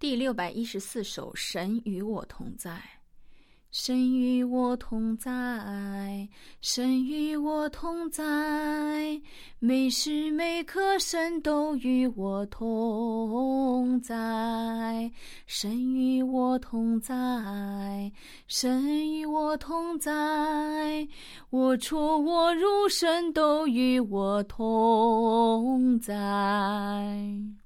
第614首，神与我同在。神与我同在，神与我同在，每时每刻神都与我同在。神与我同在，神与我同在，我出我入神都与我同在。